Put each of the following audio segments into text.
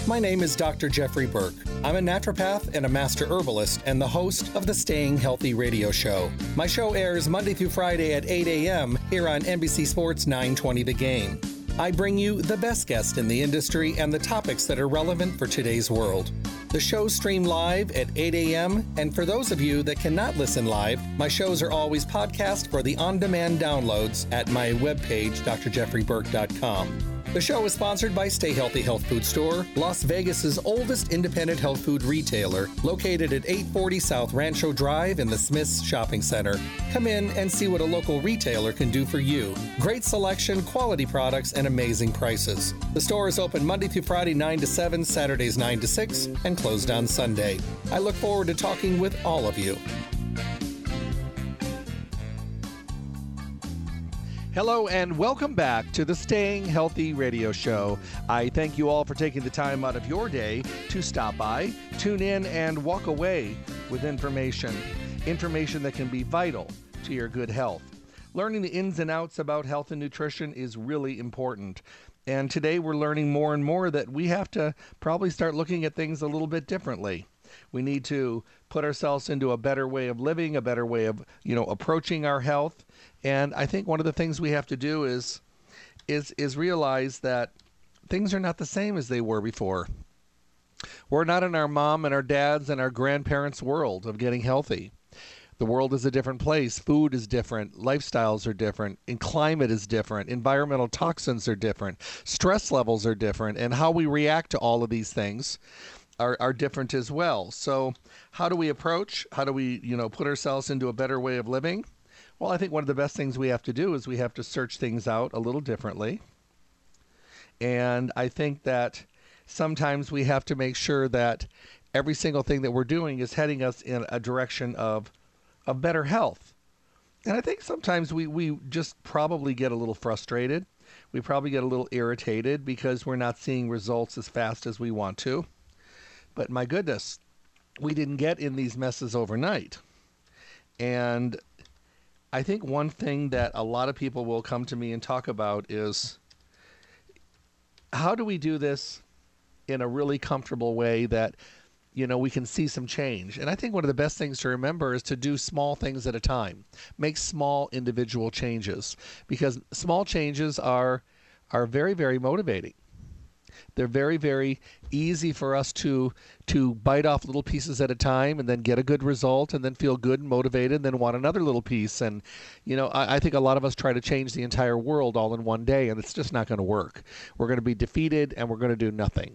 My name is Dr. Jeffrey Burke. I'm a naturopath and a master herbalist and the host of the Staying Healthy radio show. My show airs Monday through Friday at 8 a.m. here on NBC Sports 920 The Game. I bring you the best guests in the industry and the topics that are relevant for today's world. The shows stream live at 8 a.m., and for those of you that cannot listen live, my shows are always podcast for the on-demand downloads at my webpage, drjeffreyburke.com. The show is sponsored by Stay Healthy Health Food Store, Las Vegas's oldest independent health food retailer, located at 840 South Rancho Drive in the Smith's Shopping Center. Come in and see what a local retailer can do for you. Great selection, quality products, and amazing prices. The store is open Monday through Friday 9 to 7, Saturdays 9 to 6, and closed on Sunday. I look forward to talking with all of you. Hello and welcome back to the Staying Healthy radio show. I thank you all for taking the time out of your day to stop by, tune in, and walk away with information that can be vital to your good health. Learning the ins and outs about health and nutrition is really important. And today we're learning more and more that we have to probably start looking at things a little bit differently. We need to put ourselves into a better way of living, a better way of, approaching our health. And I think one of the things we have to do is realize that things are not the same as they were before. We're not in our mom and our dad's and our grandparents' world of getting healthy. The world is a different place. Food is different. Lifestyles are different. And climate is different. Environmental toxins are different. Stress levels are different. And how we react to all of these things are different as well. So how do we approach? How do we, put ourselves into a better way of living? Well, I think one of the best things we have to do is we have to search things out a little differently. And I think that sometimes we have to make sure that every single thing that we're doing is heading us in a direction of better health. And I think sometimes we just probably get a little frustrated. We probably get a little irritated because we're not seeing results as fast as we want to. But my goodness, we didn't get in these messes overnight. And I think one thing that a lot of people will come to me and talk about is, how do we do this in a really comfortable way that, we can see some change? And I think one of the best things to remember is to do small things at a time. Make small individual changes, because small changes are very, very motivating. They're very, very easy for us to bite off little pieces at a time and then get a good result and then feel good and motivated and then want another little piece. And, I think a lot of us try to change the entire world all in one day, and it's just not going to work. We're going to be defeated and we're going to do nothing.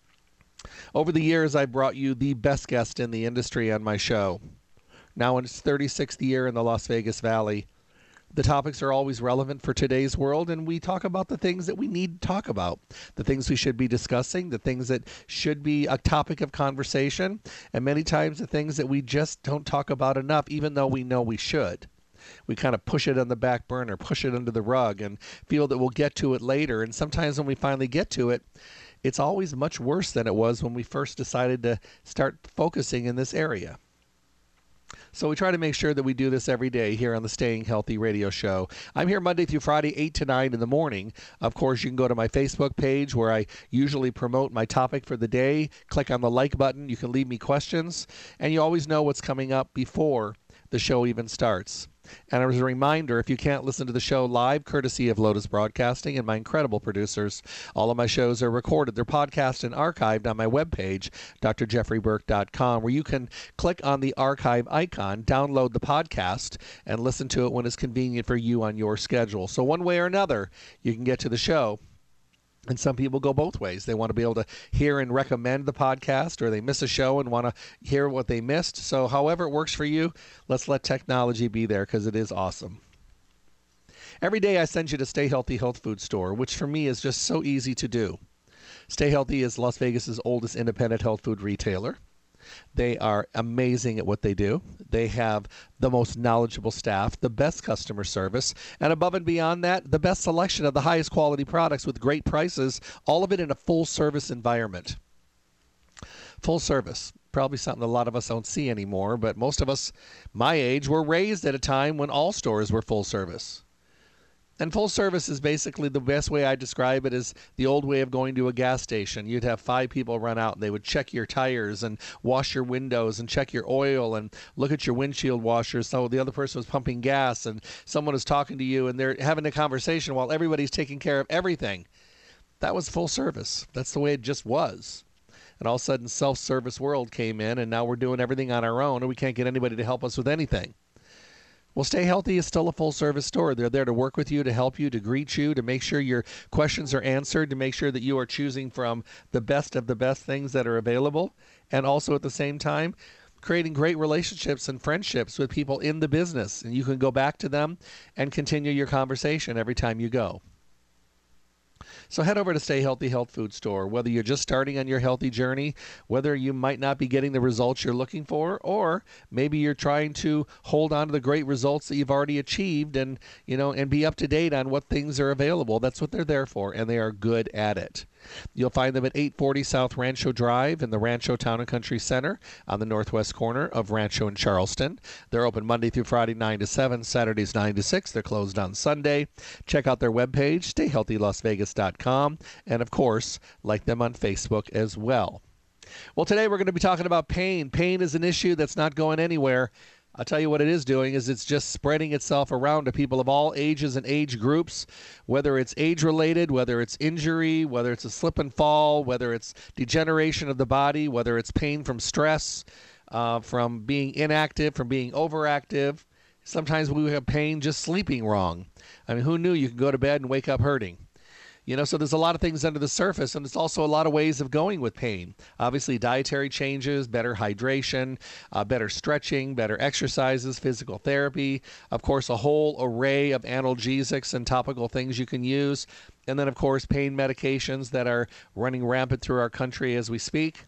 Over the years, I brought you the best guest in the industry on my show. Now in its 36th year in the Las Vegas Valley. The topics are always relevant for today's world, and we talk about the things that we need to talk about, the things we should be discussing, the things that should be a topic of conversation, and many times the things that we just don't talk about enough, even though we know we should. We kind of push it on the back burner, push it under the rug, and feel that we'll get to it later. And sometimes when we finally get to it, it's always much worse than it was when we first decided to start focusing in this area. So we try to make sure that we do this every day here on the Staying Healthy radio show. I'm here Monday through Friday, 8 to 9 in the morning. Of course, you can go to my Facebook page where I usually promote my topic for the day. Click on the like button. You can leave me questions. And you always know what's coming up before the show even starts. And as a reminder, if you can't listen to the show live, courtesy of Lotus Broadcasting and my incredible producers, all of my shows are recorded. They're podcast and archived on my webpage, drjeffreyburke.com, where you can click on the archive icon, download the podcast, and listen to it when it's convenient for you on your schedule. So one way or another, you can get to the show. And some people go both ways. They want to be able to hear and recommend the podcast, or they miss a show and want to hear what they missed. So however it works for you, let's let technology be there, because it is awesome. Every day I send you to Stay Healthy Health Food Store, which for me is just so easy to do. Stay Healthy is Las Vegas's oldest independent health food retailer. They are amazing at what they do. They have the most knowledgeable staff, the best customer service, and above and beyond that, the best selection of the highest quality products with great prices, all of it in a full-service environment. Full service, probably something a lot of us don't see anymore, but most of us my age were raised at a time when all stores were full service. And full service is basically, the best way I describe it is the old way of going to a gas station. You'd have 5 people run out and they would check your tires and wash your windows and check your oil and look at your windshield washers. So the other person was pumping gas and someone is talking to you and they're having a conversation while everybody's taking care of everything. That was full service. That's the way it just was. And all of a sudden, self-service world came in, and now we're doing everything on our own, and we can't get anybody to help us with anything. Well, Stay Healthy is still a full-service store. They're there to work with you, to help you, to greet you, to make sure your questions are answered, to make sure that you are choosing from the best of the best things that are available, and also at the same time, creating great relationships and friendships with people in the business. And you can go back to them and continue your conversation every time you go. So head over to Stay Healthy Health Food Store. Whether you're just starting on your healthy journey, whether you might not be getting the results you're looking for, or maybe you're trying to hold on to the great results that you've already achieved and be up to date on what things are available. That's what they're there for, and they are good at it. You'll find them at 840 South Rancho Drive in the Rancho Town and Country Center on the northwest corner of Rancho and Charleston. They're open Monday through Friday 9 to 7, Saturdays 9 to 6. They're closed on Sunday. Check out their webpage, stayhealthylasvegas.com, and of course, like them on Facebook as well. Well, today we're going to be talking about pain. Pain is an issue that's not going anywhere. I'll tell you what it is doing is it's just spreading itself around to people of all ages and age groups, whether it's age-related, whether it's injury, whether it's a slip and fall, whether it's degeneration of the body, whether it's pain from stress, from being inactive, from being overactive. Sometimes we have pain just sleeping wrong. I mean, who knew you could go to bed and wake up hurting? So there's a lot of things under the surface, and there's also a lot of ways of going with pain. Obviously, dietary changes, better hydration, better stretching, better exercises, physical therapy, of course, a whole array of analgesics and topical things you can use, and then, of course, pain medications that are running rampant through our country as we speak.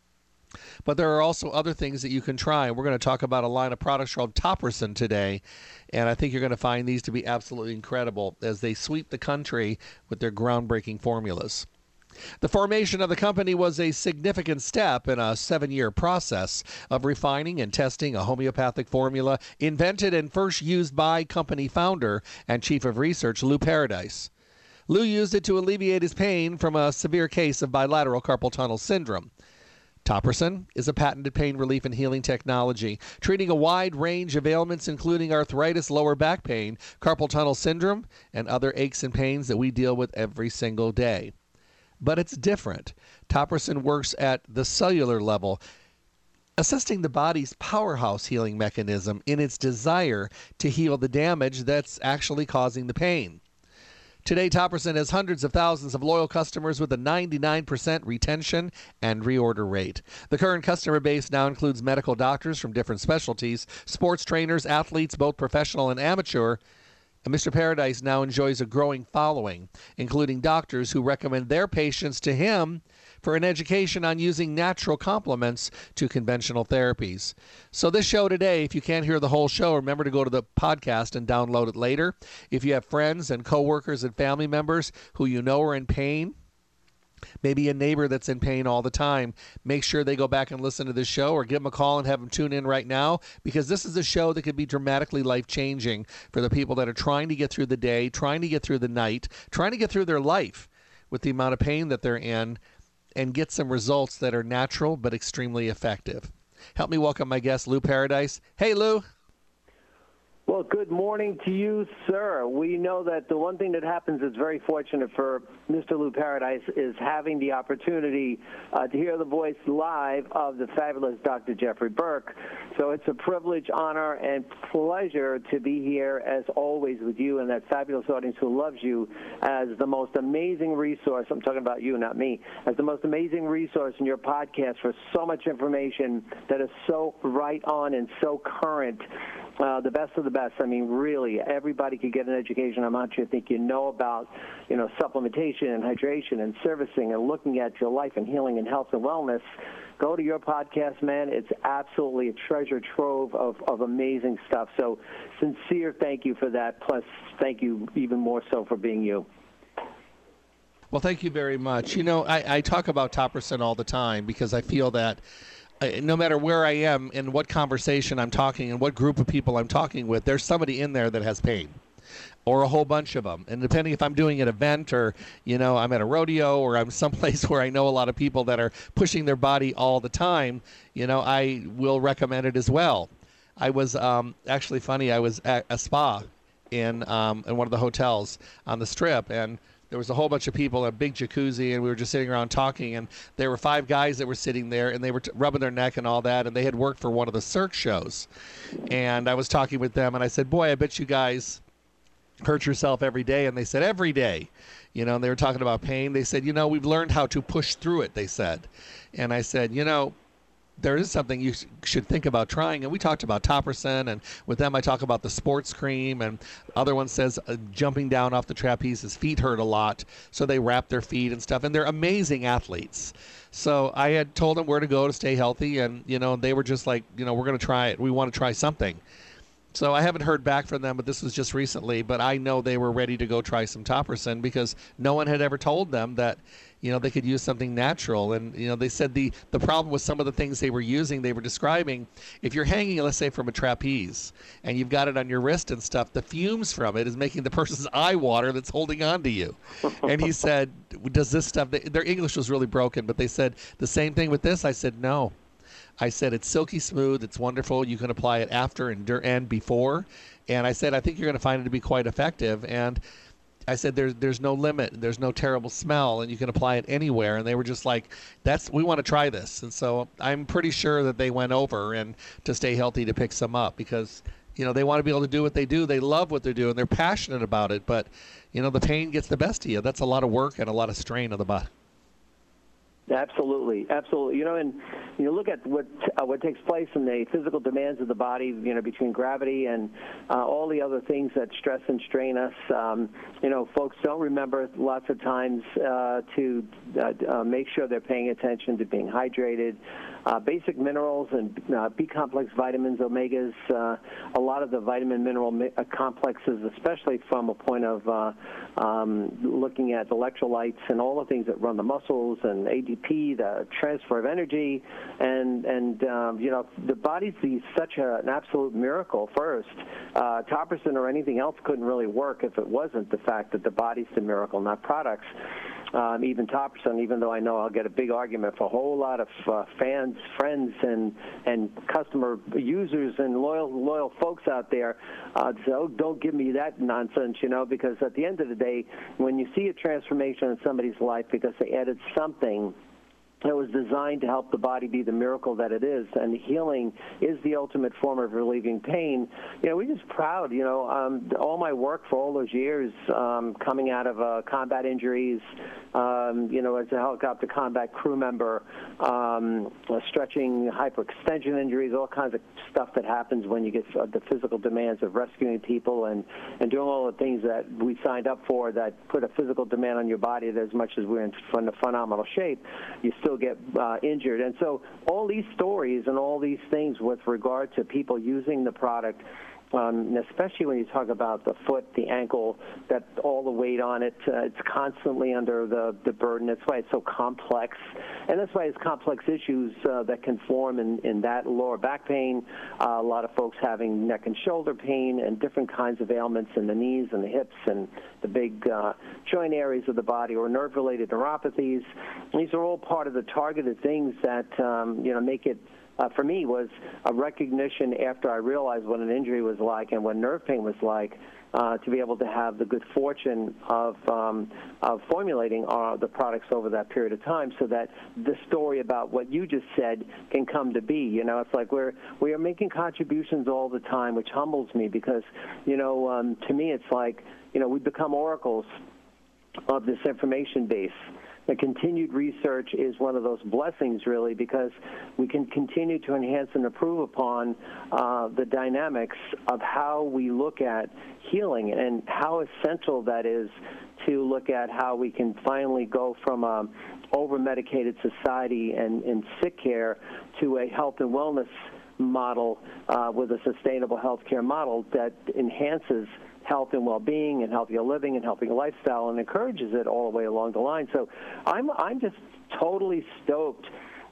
But there are also other things that you can try. We're going to talk about a line of products called Topricin today, and I think you're going to find these to be absolutely incredible as they sweep the country with their groundbreaking formulas. The formation of the company was a significant step in a 7-year process of refining and testing a homeopathic formula invented and first used by company founder and chief of research Lou Paradise. Lou used it to alleviate his pain from a severe case of bilateral carpal tunnel syndrome. Topricin is a patented pain relief and healing technology, treating a wide range of ailments including arthritis, lower back pain, carpal tunnel syndrome, and other aches and pains that we deal with every single day. But it's different. Topricin works at the cellular level, assisting the body's powerhouse healing mechanism in its desire to heal the damage that's actually causing the pain. Today, Topricin has hundreds of thousands of loyal customers with a 99% retention and reorder rate. The current customer base now includes medical doctors from different specialties, sports trainers, athletes, both professional and amateur. And Mr. Paradise now enjoys a growing following, including doctors who recommend their patients to him for an education on using natural complements to conventional therapies. So this show today, if you can't hear the whole show, remember to go to the podcast and download it later. If you have friends and coworkers and family members who you know are in pain, maybe a neighbor that's in pain all the time, make sure they go back and listen to this show or give them a call and have them tune in right now, because this is a show that could be dramatically life-changing for the people that are trying to get through the day, trying to get through the night, trying to get through their life with the amount of pain that they're in, and get some results that are natural but extremely effective. Help me welcome my guest, Lou Paradise. Hey, Lou. Well, good morning to you, sir. We know that the one thing that happens that's very fortunate for Mr. Lou Paradise is having the opportunity to hear the voice live of the fabulous Dr. Jeffrey Burke. So it's a privilege, honor, and pleasure to be here, as always, with you and that fabulous audience who loves you as the most amazing resource. I'm talking about you, not me. As the most amazing resource in your podcast for so much information that is so right on and so current. The best of the best. I mean, really, everybody could get an education on how much you think you know about, supplementation and hydration and servicing and looking at your life and healing and health and wellness. Go to your podcast, man. It's absolutely a treasure trove of amazing stuff. So sincere thank you for that. Plus, thank you even more so for being you. Well, thank you very much. I talk about Topricin all the time because I feel that no matter where I am and what conversation I'm talking and what group of people I'm talking with, there's somebody in there that has pain. or a whole bunch of them. And depending if I'm doing an event or, I'm at a rodeo or I'm someplace where I know a lot of people that are pushing their body all the time, I will recommend it as well. I was actually funny. I was at a spa in one of the hotels on the Strip, and there was a whole bunch of people in a big jacuzzi, and we were just sitting around talking, and there were 5 guys that were sitting there, and they were rubbing their neck and all that, and they had worked for one of the Cirque shows. And I was talking with them, and I said, boy, I bet you guys hurt yourself every day. And they said, every day. And they were talking about pain. They said, we've learned how to push through it, they said. And I said, there is something you should think about trying. And we talked about Topricin, and with them I talk about the sports cream, and other one says jumping down off the trapeze, his feet hurt a lot, so they wrap their feet and stuff. And they're amazing athletes. So I had told them where to go to stay healthy, and they were just like, we're going to try it. We want to try something. So I haven't heard back from them, but this was just recently. But I know they were ready to go try some Topricin because no one had ever told them that they could use something natural. And they said the problem with some of the things they were using, they were describing, if you're hanging, let's say, from a trapeze and you've got it on your wrist and stuff, the fumes from it is making the person's eye water that's holding on to you. And he said, does this stuff, their English was really broken, but they said the same thing with this. I said, no. I said, it's silky smooth. It's wonderful. You can apply it after and before. And I said, I think you're going to find it to be quite effective. And I said, there's no limit. There's no terrible smell, and you can apply it anywhere. And they were just like, we want to try this. And so I'm pretty sure that they went over and to Stay Healthy to pick some up because, they want to be able to do what they do. They love what they're doing. They're passionate about it. But, the pain gets the best of you. That's a lot of work and a lot of strain on the body. Absolutely. And you look at what takes place in the physical demands of the body, between gravity and all the other things that stress and strain us. Folks don't remember lots of times to make sure they're paying attention to being hydrated. Basic minerals and B-complex vitamins, omegas, a lot of the vitamin mineral complexes, especially from a point of looking at electrolytes and all the things that run the muscles and ADP, the transfer of energy, and the body's such an absolute miracle first. Topricin or anything else couldn't really work if it wasn't the fact that the body's the miracle, not products. Even Topricin, even though I know I'll get a big argument for a whole lot of fans, friends, and customer users and loyal folks out there, say, oh, don't give me that nonsense, because at the end of the day, when you see a transformation in somebody's life because they added something that was designed to help the body be the miracle that it is, and healing is the ultimate form of relieving pain. We're just proud. All my work for all those years, coming out of combat injuries, as a helicopter combat crew member, stretching, hyperextension injuries, all kinds of stuff that happens when you get the physical demands of rescuing people and doing all the things that we signed up for that put a physical demand on your body that as much as we're in phenomenal shape, you still get injured. And so all these stories and all these things with regard to people using the product, especially when you talk about the foot, the ankle, that all the weight on it, it's constantly under the burden. That's why it's so complex. And that's why it's complex issues that can form in that lower back pain, a lot of folks having neck and shoulder pain and different kinds of ailments in the knees and the hips and the big joint areas of the body or nerve-related neuropathies. These are all part of the targeted things that, make it for me, was a recognition after I realized what an injury was like and what nerve pain was like, to be able to have the good fortune of formulating the products over that period of time so that the story about what you just said can come to be. It's like we are making contributions all the time, which humbles me because, to me it's like, we become oracles of this information base. The continued research is one of those blessings, really, because we can continue to enhance and improve upon the dynamics of how we look at healing and how essential that is to look at how we can finally go from a over-medicated society and sick care to a health and wellness model with a sustainable health care model that enhances health and well-being and healthier living and healthier lifestyle and encourages it all the way along the line. So I'm just totally stoked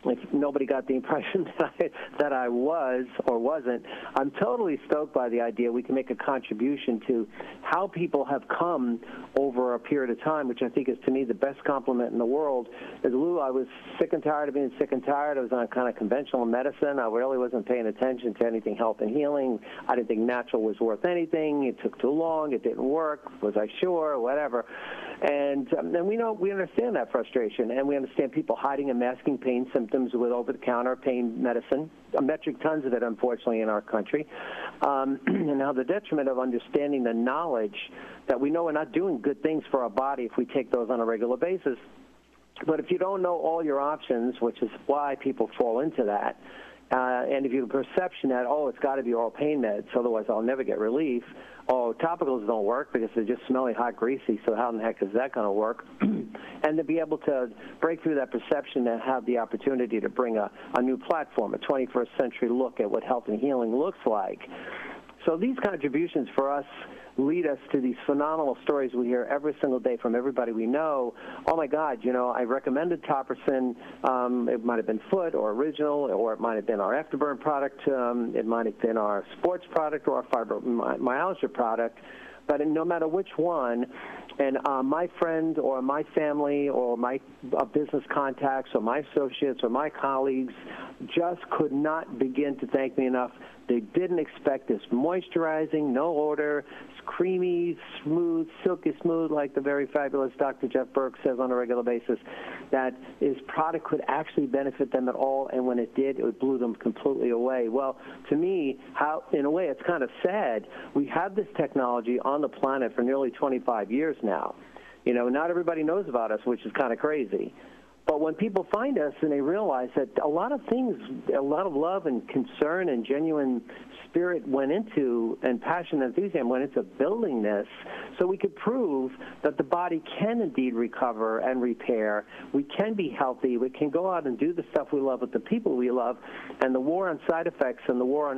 if nobody got the impression that I was or wasn't, I'm totally stoked by the idea we can make a contribution to how people have come over a period of time, which I think is, to me, the best compliment in the world. As Lou, I was sick and tired of being sick and tired. I was on kind of conventional medicine. I really wasn't paying attention to anything health and healing. I didn't think natural was worth anything. It took too long. It didn't work. Was I sure? Whatever. And we understand that frustration, and we understand people hiding and masking pain symptoms with over-the-counter pain medicine, metric tons of it, unfortunately, in our country. And now the detriment of understanding the knowledge that we know we're not doing good things for our body if we take those on a regular basis. But if you don't know all your options, which is why people fall into that, and if you have a perception that, it's got to be oral pain meds, otherwise I'll never get relief, topicals don't work because they're just smelly, hot, greasy, so how in the heck is that going to work? And to be able to break through that perception and have the opportunity to bring a new platform, a 21st century look at what health and healing looks like. So these contributions for us lead us to these phenomenal stories we hear every single day from everybody we know. Oh, my God, I recommended Topricin. It might have been Foot or Original, or it might have been our Afterburn product. It might have been our sports product or our fibromyalgia product. But no matter which one, and my friend or my family or my business contacts or my associates or my colleagues just could not begin to thank me enough. They didn't expect this moisturizing, no odor, creamy, smooth, silky smooth, like the very fabulous Dr. Jeff Burke says on a regular basis, that his product could actually benefit them at all, and when it did, it blew them completely away. Well, to me, in a way, it's kind of sad. We have this technology on the planet for nearly 25 years now. Not everybody knows about us, which is kind of crazy. But when people find us and they realize that a lot of things, a lot of love and concern and genuine spirit went into, and passion and enthusiasm went into building this, so we could prove that the body can indeed recover and repair. We can be healthy. We can go out and do the stuff we love with the people we love. And the war on side effects and the war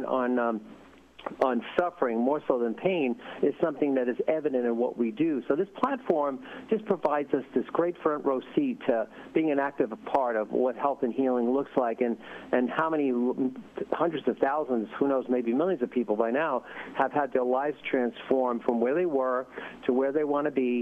on suffering more so than pain is something that is evident in what we do. So this platform just provides us this great front row seat to being an active part of what health and healing looks like, and how many hundreds of thousands, who knows, maybe millions of people by now have had their lives transformed from where they were to where they want to be.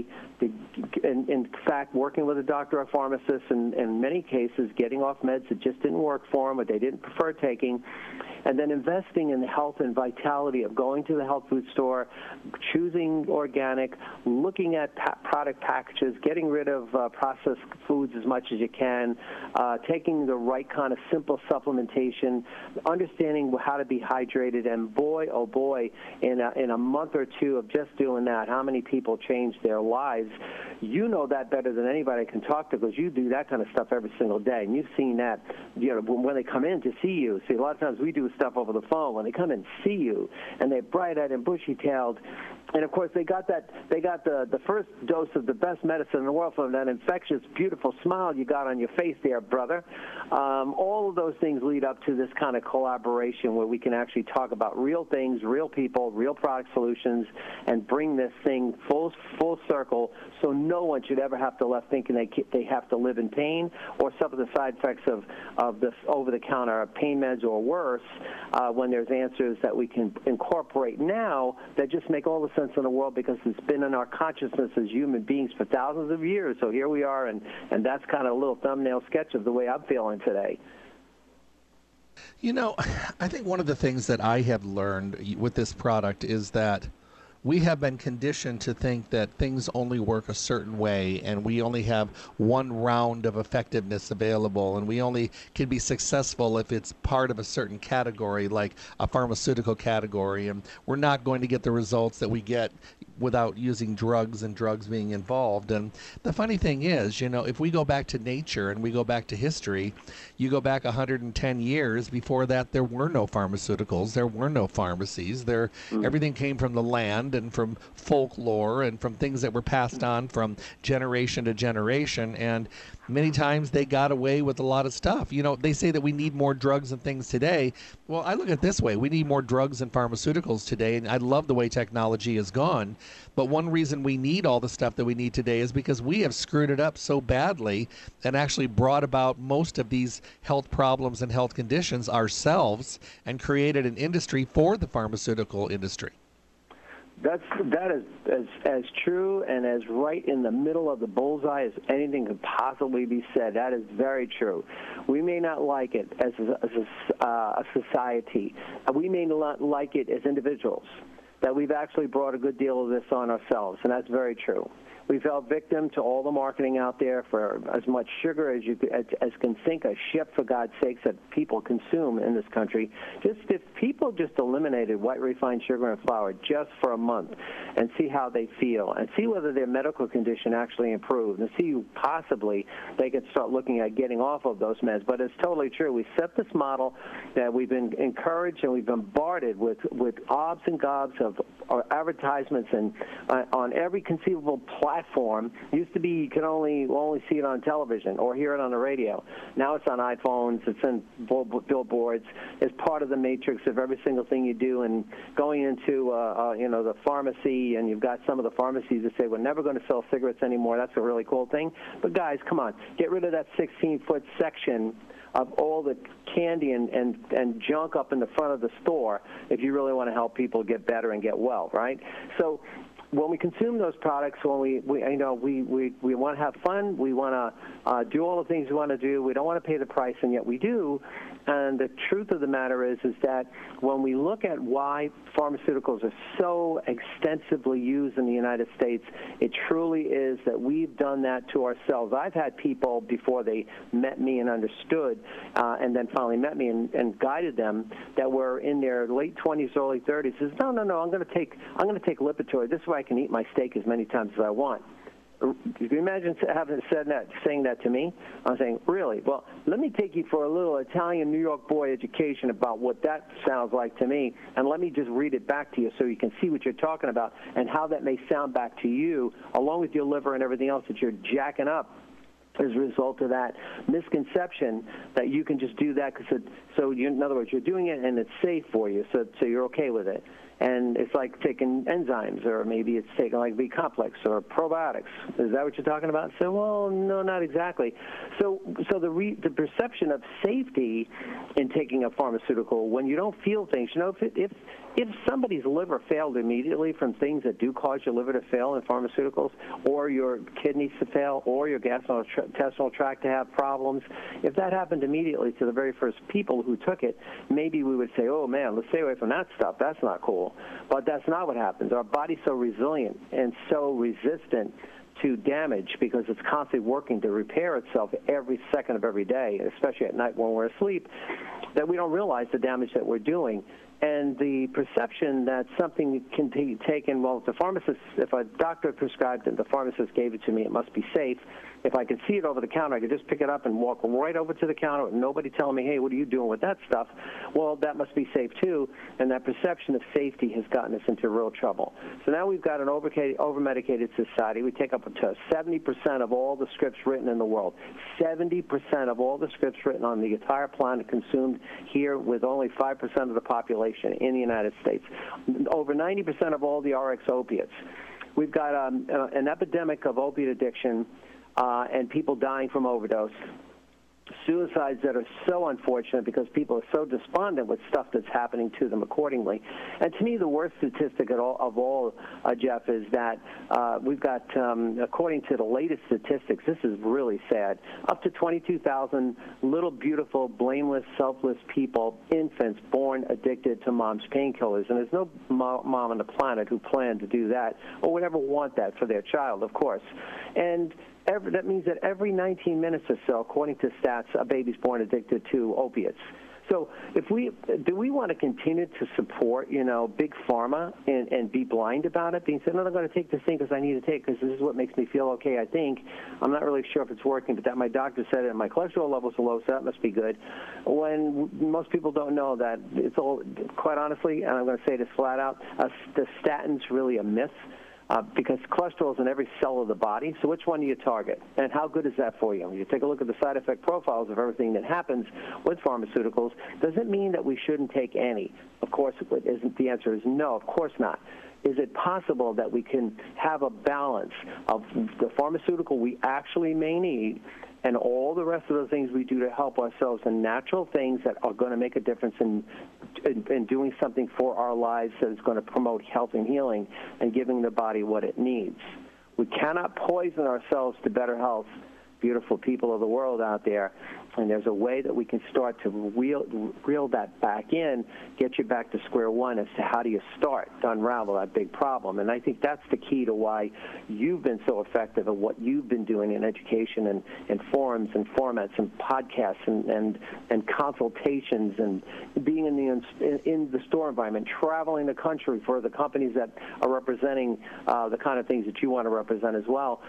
In fact, working with a doctor or pharmacist, and in many cases getting off meds that just didn't work for them or they didn't prefer taking, and then investing in the health and vitality of going to the health food store, choosing organic, looking at product packages, getting rid of processed foods as much as you can, taking the right kind of simple supplementation, understanding how to be hydrated, and boy, oh boy, in a month or two of just doing that, how many people changed their lives. You know that better than anybody I can talk to, because you do that kind of stuff every single day, and you've seen that when they come in to see you. See, a lot of times we do stuff over the phone. When they come and see you, and they're bright-eyed and bushy-tailed, and of course they got the first dose of the best medicine in the world from that infectious, beautiful smile you got on your face there, brother. All of those things lead up to this kind of collaboration where we can actually talk about real things, real people, real product solutions, and bring this thing full circle, so no one should ever have to left thinking they have to live in pain or suffer the side effects of this over-the-counter pain meds or worse, when there's answers that we can incorporate now that just make all the sense in the world, because it's been in our consciousness as human beings for thousands of years. So here we are, and that's kind of a little thumbnail sketch of the way I'm feeling today. I think one of the things that I have learned with this product is that we have been conditioned to think that things only work a certain way, and we only have one round of effectiveness available, and we only can be successful if it's part of a certain category, like a pharmaceutical category, and we're not going to get the results that we get without using drugs and drugs being involved. And the funny thing is, if we go back to nature and we go back to history, you go back 110 years, before that there were no pharmaceuticals, there were no pharmacies, everything came from the land and from folklore and from things that were passed on from generation to generation. And many times they got away with a lot of stuff. You know, they say that we need more drugs and things today. Well, I look at it this way. We need more drugs and pharmaceuticals today, and I love the way technology has gone. But one reason we need all the stuff that we need today is because we have screwed it up so badly and actually brought about most of these health problems and health conditions ourselves and created an industry for the pharmaceutical industry. That is as true and as right in the middle of the bullseye as anything could possibly be said. That is very true. We may not like it as a society. We may not like it as individuals, that we've actually brought a good deal of this on ourselves, and that's very true. We fell victim to all the marketing out there for as much sugar as as can sink a ship, for God's sakes, that people consume in this country. Just if people just eliminated white refined sugar and flour just for a month and see how they feel and see whether their medical condition actually improved and see possibly they could start looking at getting off of those meds. But it's totally true. We set this model that we've been encouraged and we've bombarded with gobs and gobs of advertisements and on every conceivable platform. Used to be you could only see it on television or hear it on the radio. Now it's on iPhones, it's in billboards, it's part of the matrix of every single thing you do. And going into the pharmacy, and you've got some of the pharmacies that say we're never going to sell cigarettes anymore. That's a really cool thing. But guys, come on, get rid of that 16-foot section of all the candy and junk up in the front of the store if you really want to help people get better and get well, right? So when we consume those products, when we want to have fun, we want to do all the things we want to do. We don't want to pay the price, and yet we do. And the truth of the matter is that when we look at why pharmaceuticals are so extensively used in the United States, it truly is that we've done that to ourselves. I've had people before they met me and understood, and then finally met me and guided them, that were in their late 20s, early 30s. Says, no, I'm going to take Lipitor. This way I can eat my steak as many times as I want. Can you imagine saying that to me? I'm saying, really? Well, let me take you for a little Italian New York boy education about what that sounds like to me, and let me just read it back to you so you can see what you're talking about and how that may sound back to you, along with your liver and everything else that you're jacking up as a result of that misconception that you can just do that. In other words, you're doing it and it's safe for you, so you're okay with it. And it's like taking enzymes, or maybe it's taking like B-complex or probiotics. Is that what you're talking about? So, well, no, not exactly. So the perception of safety in taking a pharmaceutical when you don't feel things, if somebody's liver failed immediately from things that do cause your liver to fail in pharmaceuticals, or your kidneys to fail, or your gastrointestinal tract to have problems, if that happened immediately to the very first people who took it, maybe we would say, oh, man, let's stay away from that stuff. That's not cool. But that's not what happens. Our body's so resilient and so resistant to damage because it's constantly working to repair itself every second of every day, especially at night when we're asleep, that we don't realize the damage that we're doing. And the perception that something can be taken, well, if a doctor prescribed it, the pharmacist gave it to me, it must be safe. If I could see it over the counter, I could just pick it up and walk right over to the counter with nobody telling me, hey, what are you doing with that stuff? Well, that must be safe too. And that perception of safety has gotten us into real trouble. So now we've got an over-medicated society. We take up to 70% of all the scripts written in the world. 70% of all the scripts written on the entire planet consumed here, with only 5% of the population in the United States. Over 90% of all the RX opiates. We've got an epidemic of opiate addiction and people dying from overdose. Suicides that are so unfortunate because people are so despondent with stuff that's happening to them accordingly. And to me, the worst statistic of all, Jeff, is that we've got, according to the latest statistics, this is really sad, up to 22,000 little, beautiful, blameless, selfless people, infants, born addicted to mom's painkillers. And there's no mom on the planet who planned to do that or would ever want that for their child, of course. And that means that every 19 minutes or so, according to stats, a baby's born addicted to opiates. So do we want to continue to support, big pharma and be blind about it, being said, no, I'm going to take this thing because I need to take it because this is what makes me feel okay, I think. I'm not really sure if it's working, but that my doctor said it and my cholesterol levels are low, so that must be good. When most people don't know that it's all, quite honestly, and I'm going to say this flat out, the statin's really a myth. because cholesterol is in every cell of the body. So which one do you target? And how good is that for you? You take a look at the side effect profiles of everything that happens with pharmaceuticals. Does it mean that we shouldn't take any? Of course, the answer is no, of course not. Is it possible that we can have a balance of the pharmaceutical we actually may need and all the rest of the things we do to help ourselves and natural things that are going to make a difference in doing something for our lives that is going to promote health and healing and giving the body what it needs? We cannot poison ourselves to better health. Beautiful people of the world out there, and there's a way that we can start to reel that back in, get you back to square one as to how do you start to unravel that big problem. And I think that's the key to why you've been so effective at what you've been doing in education and forums and formats and podcasts and consultations and being in the store environment, traveling the country for the companies that are representing the kind of things that you want to represent as well.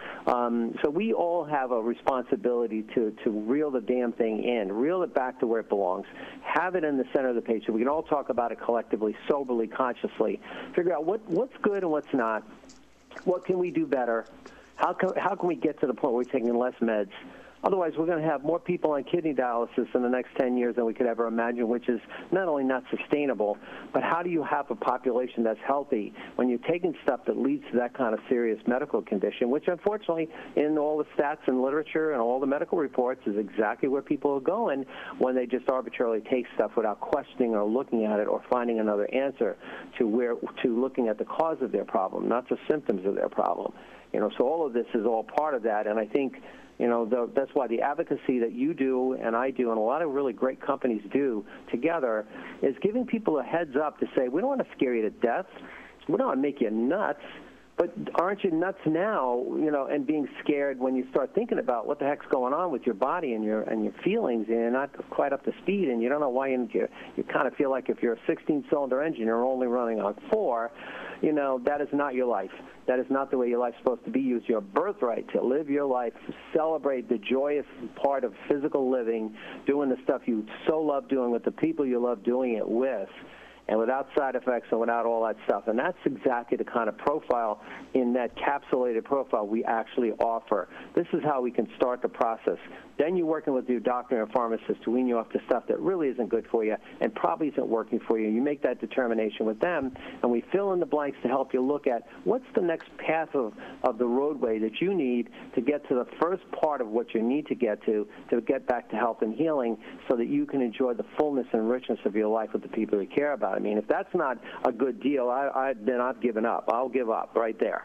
So we all have a responsibility to reel the damn thing in, reel it back to where it belongs, have it in the center of the page so we can all talk about it collectively, soberly, consciously, figure out what's good and what's not, what can we do better, how can we get to the point where we're taking less meds. Otherwise, we're going to have more people on kidney dialysis in the next 10 years than we could ever imagine, which is not only not sustainable, but how do you have a population that's healthy when you're taking stuff that leads to that kind of serious medical condition, which unfortunately in all the stats and literature and all the medical reports is exactly where people are going when they just arbitrarily take stuff without questioning or looking at it or finding another answer to looking at the cause of their problem, not the symptoms of their problem. So all of this is all part of that, and I think that's why the advocacy that you do and I do and a lot of really great companies do together is giving people a heads up to say, we don't want to scare you to death. We don't want to make you nuts. But aren't you nuts now, and being scared when you start thinking about what the heck's going on with your body and your feelings, and you're not quite up to speed, and you don't know why you kind of feel like if you're a 16-cylinder engine, you're only running on 4, that is not your life. That is not the way your life's supposed to be. Use your birthright to live your life, celebrate the joyous part of physical living, doing the stuff you so love doing with the people you love doing it with, and without side effects and without all that stuff. And that's exactly the kind of profile in that capsulated profile we actually offer. This is how we can start the process. Then you're working with your doctor and pharmacist to wean you off the stuff that really isn't good for you and probably isn't working for you. You make that determination with them, and we fill in the blanks to help you look at what's the next path of the roadway that you need to get to the first part of what you need to get back to health and healing so that you can enjoy the fullness and richness of your life with the people you care about. I mean, if that's not a good deal, then I've given up. I'll give up right there.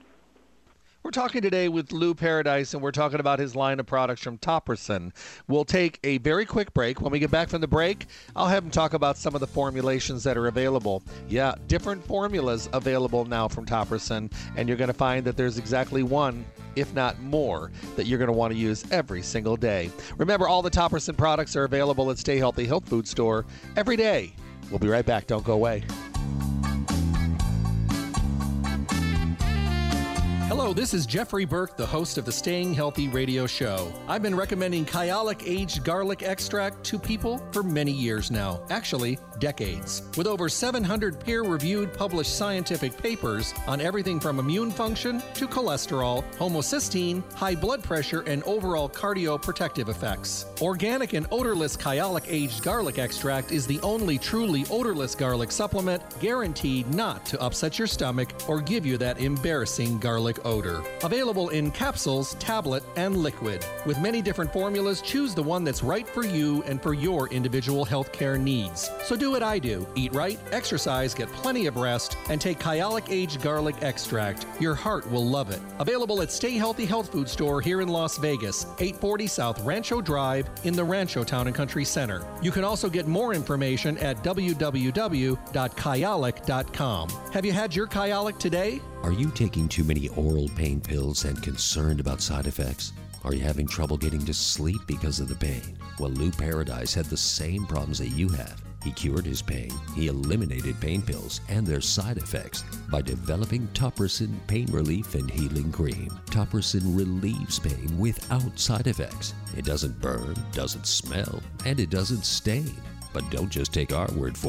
We're talking today with Lou Paradise, and we're talking about his line of products from Topricin. We'll take a very quick break. When we get back from the break, I'll have him talk about some of the formulations that are available. Yeah, different formulas available now from Topricin, and you're going to find that there's exactly one, if not more, that you're going to want to use every single day. Remember, all the Topricin products are available at Stay Healthy Health Food Store every day. We'll be right back. Don't go away. Hello, this is Jeffrey Burke, the host of the Staying Healthy radio show. I've been recommending Kyolic Aged Garlic Extract to people for many years now, actually decades. With over 700 peer-reviewed published scientific papers on everything from immune function to cholesterol, homocysteine, high blood pressure, and overall cardioprotective effects. Organic and odorless Kyolic Aged Garlic Extract is the only truly odorless garlic supplement guaranteed not to upset your stomach or give you that embarrassing garlic odor. Available in capsules, tablet, and liquid. With many different formulas, choose the one that's right for you and for your individual healthcare needs. So do what I do. Eat right, exercise, get plenty of rest, and take Kyolic Aged Garlic Extract. Your heart will love it. Available at Stay Healthy Health Food Store here in Las Vegas, 840 South Rancho Drive in the Rancho Town and Country Center. You can also get more information at www.kyolic.com. Have you had your Kyolic today? Are you taking too many oral pain pills and concerned about side effects? Are you having trouble getting to sleep because of the pain? Well, Lou Paradise had the same problems that you have. He cured his pain. He eliminated pain pills and their side effects by developing Topricin Pain Relief and Healing Cream. Topricin relieves pain without side effects. It doesn't burn, doesn't smell, and it doesn't stain. But don't just take our word for it.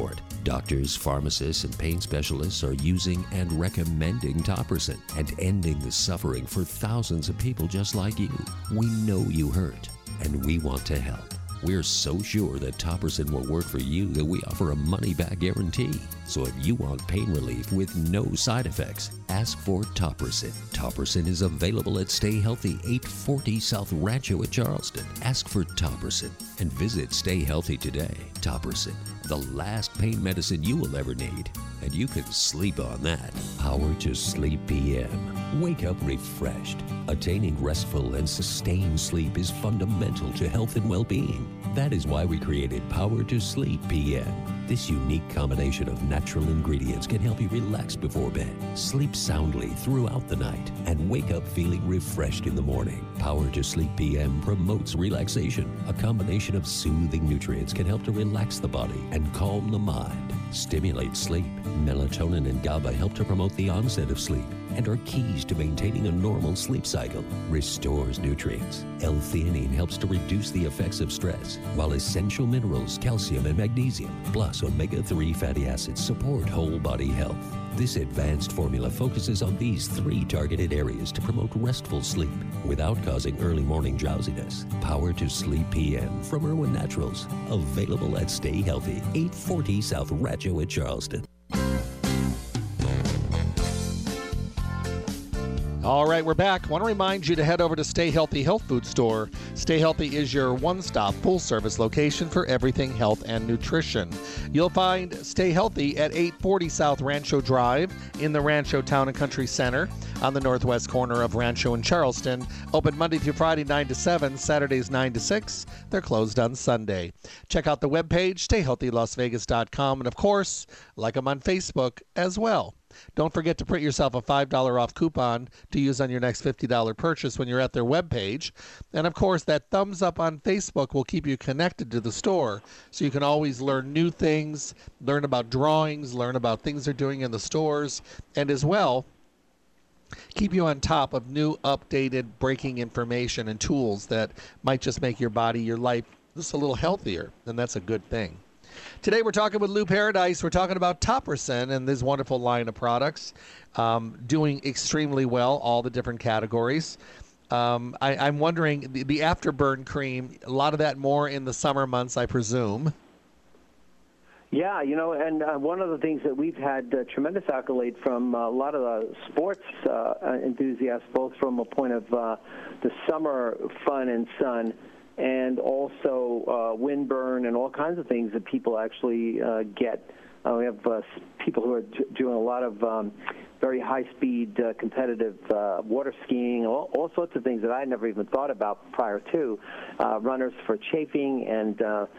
Doctors, pharmacists, and pain specialists are using and recommending Topricin and ending the suffering for thousands of people just like you. We know you hurt, and we want to help. We're so sure that Topricin will work for you that we offer a money-back guarantee. So if you want pain relief with no side effects, ask for Topricin. Topricin is available at Stay Healthy, 840 South Rancho at Charleston. Ask for Topricin and visit Stay Healthy today. Topricin, the last pain medicine you will ever need. And you can sleep on that. Power to Sleep PM. Wake up refreshed. Attaining restful and sustained sleep is fundamental to health and well-being. That is why we created Power to Sleep PM. This unique combination of natural ingredients can help you relax before bed, sleep soundly throughout the night, and wake up feeling refreshed in the morning. Power to Sleep PM promotes relaxation. A combination of soothing nutrients can help to relax the body and calm the mind. Stimulate sleep. Melatonin and GABA help to promote the onset of sleep and are keys to maintaining a normal sleep cycle. Restores nutrients. L-theanine helps to reduce the effects of stress, while essential minerals, calcium and magnesium, plus omega-3 fatty acids support whole body health. This advanced formula focuses on these 3 targeted areas to promote restful sleep without causing early morning drowsiness. Power to Sleep PM from Irwin Naturals. Available at Stay Healthy, 840 South Rancho at Charleston. All right, we're back. I want to remind you to head over to Stay Healthy Health Food Store. Stay Healthy is your one-stop, full-service location for everything health and nutrition. You'll find Stay Healthy at 840 South Rancho Drive in the Rancho Town and Country Center on the northwest corner of Rancho and Charleston. Open Monday through Friday, 9 to 7, Saturdays, 9 to 6. They're closed on Sunday. Check out the webpage, stayhealthylasvegas.com, and, of course, like them on Facebook as well. Don't forget to print yourself a $5 off coupon to use on your next $50 purchase when you're at their webpage. And, of course, that thumbs up on Facebook will keep you connected to the store so you can always learn new things, learn about drawings, learn about things they're doing in the stores, and as well, keep you on top of new, updated, breaking information and tools that might just make your body, your life just a little healthier, and that's a good thing. Today we're talking with Lou Paradise. We're talking about Topricin and this wonderful line of products, doing extremely well, all the different categories. I'm wondering, the afterburn cream, a lot of that more in the summer months, I presume. Yeah, and one of the things that we've had tremendous accolade from a lot of the sports enthusiasts, both from a point of the summer fun and sun, and also windburn and all kinds of things that people actually get. We have people who are doing a lot of very high-speed competitive water skiing, all sorts of things that I never even thought about prior to. Runners for chafing and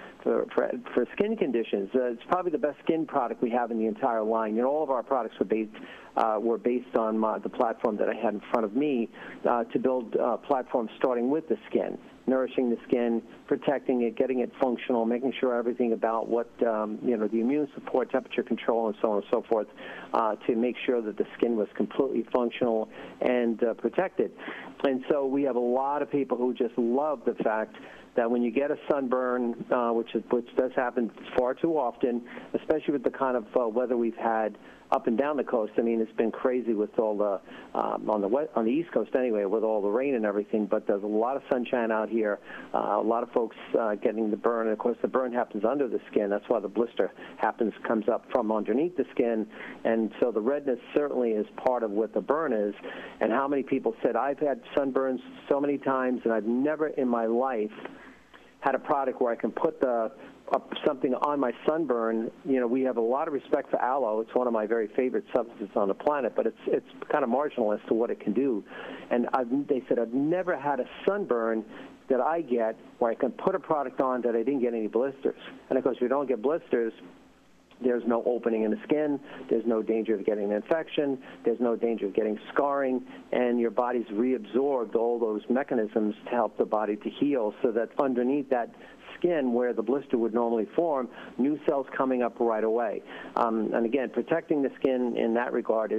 for skin conditions. It's probably the best skin product we have in the entire line. All of our products were based on the platform that I had in front of me to build platforms starting with the skin, nourishing the skin, protecting it, getting it functional, making sure everything about what, the immune support, temperature control, and so on and so forth, to make sure that the skin was completely functional and protected. And so we have a lot of people who just love the fact that when you get a sunburn, which does happen far too often, especially with the kind of weather we've had up and down the coast. I mean, it's been crazy with all the on the East Coast anyway, with all the rain and everything. But there's a lot of sunshine out here. A lot of folks getting the burn, and of course the burn happens under the skin. That's why the blister comes up from underneath the skin, and so the redness certainly is part of what the burn is. And how many people said, I've had sunburns so many times, and I've never in my life had a product where I can put something on my sunburn. We have a lot of respect for aloe. It's one of my very favorite substances on the planet, but it's kind of marginal as to what it can do. And they said, I've never had a sunburn that I get where I can put a product on that I didn't get any blisters. And of course, if you don't get blisters, there's no opening in the skin, there's no danger of getting an infection, there's no danger of getting scarring, and your body's reabsorbed all those mechanisms to help the body to heal, so that underneath that skin where the blister would normally form, new cells coming up right away. And again, protecting the skin in that regard is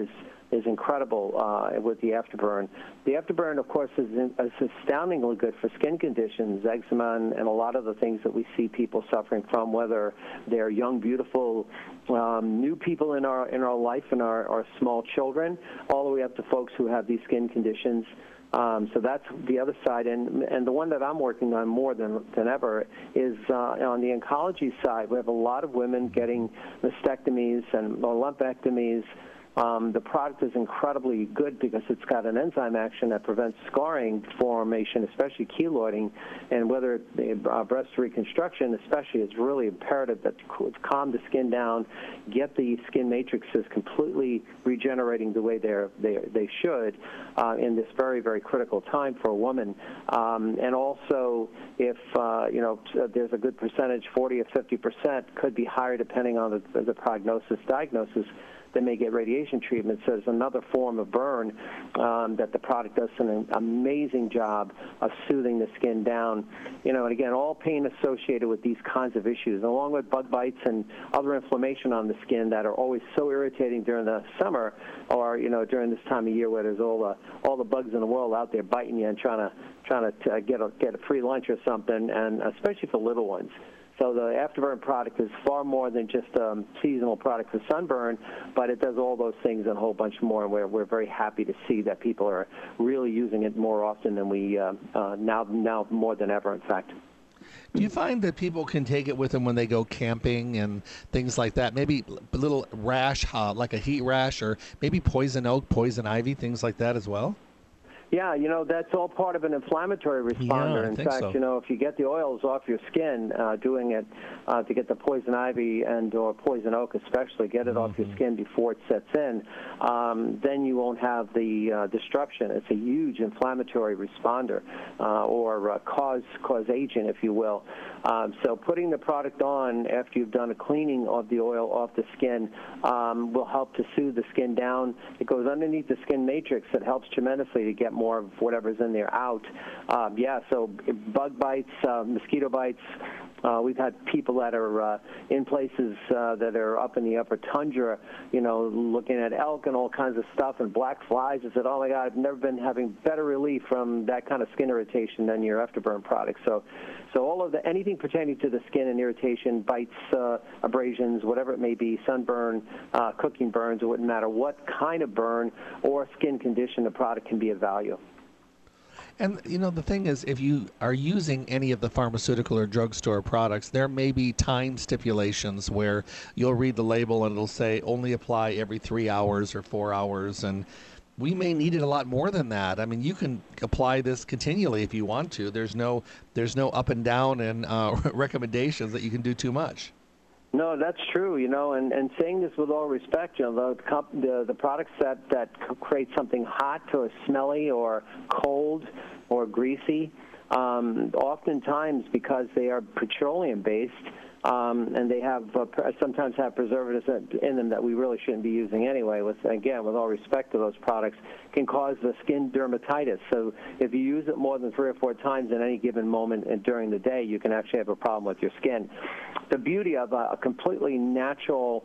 incredible with the Afterburn. The Afterburn, of course, is astoundingly good for skin conditions, eczema, and a lot of the things that we see people suffering from, whether they're young, beautiful, new people in our life and our small children, all the way up to folks who have these skin conditions. So that's the other side, and the one that I'm working on more than ever is on the oncology side. We have a lot of women getting mastectomies and lumpectomies. The product is incredibly good because it's got an enzyme action that prevents scarring formation, especially keloiding, and whether it's breast reconstruction, especially, it's really imperative that it's calm the skin down, get the skin matrices completely regenerating the way they should in this very, very critical time for a woman. And also, if there's a good percentage, 40 or 50%, could be higher depending on the prognosis, diagnosis, they may get radiation treatment. So there's another form of burn that the product does an amazing job of soothing the skin down. And again, all pain associated with these kinds of issues, along with bug bites and other inflammation on the skin that are always so irritating during the summer, or during this time of year where there's all the bugs in the world out there biting you and trying to get a free lunch or something, and especially for little ones. So the Afterburn product is far more than just a seasonal product for sunburn, but it does all those things and a whole bunch more, and we're very happy to see that people are really using it more often than we now more than ever, in fact. Do you find that people can take it with them when they go camping and things like that? Maybe a little rash, like a heat rash, or maybe poison oak, poison ivy, things like that as well? Yeah, that's all part of an inflammatory responder. Yeah, in fact, so. If you get the oils off your skin, doing it to get the poison ivy or poison oak especially, get it off your skin before it sets in, then you won't have the disruption. It's a huge inflammatory responder or cause agent, if you will. So putting the product on after you've done a cleaning of the oil off the skin will help to soothe the skin down. It goes underneath the skin matrix. It helps tremendously to get more of whatever's in there out. So bug bites, mosquito bites. We've had people that are in places that are up in the upper tundra, looking at elk and all kinds of stuff and black flies, and said, oh, my God, I've never been having better relief from that kind of skin irritation than your Afterburn product. So all of anything pertaining to the skin and irritation, bites, abrasions, whatever it may be, sunburn, cooking burns, it wouldn't matter what kind of burn or skin condition the product can be of value. And, the thing is, if you are using any of the pharmaceutical or drugstore products, there may be time stipulations where you'll read the label and it'll say only apply every 3 hours or 4 hours. And we may need it a lot more than that. I mean, you can apply this continually if you want to. There's no up and down and recommendations that you can do too much. No, that's true, and saying this with all respect, the products that create something hot or smelly or cold or greasy, oftentimes because they are petroleum-based, and they have sometimes have preservatives in them that we really shouldn't be using anyway. With all respect to those products, can cause the skin dermatitis. So if you use it more than 3 or 4 times in any given moment and during the day, you can actually have a problem with your skin. The beauty of a completely natural,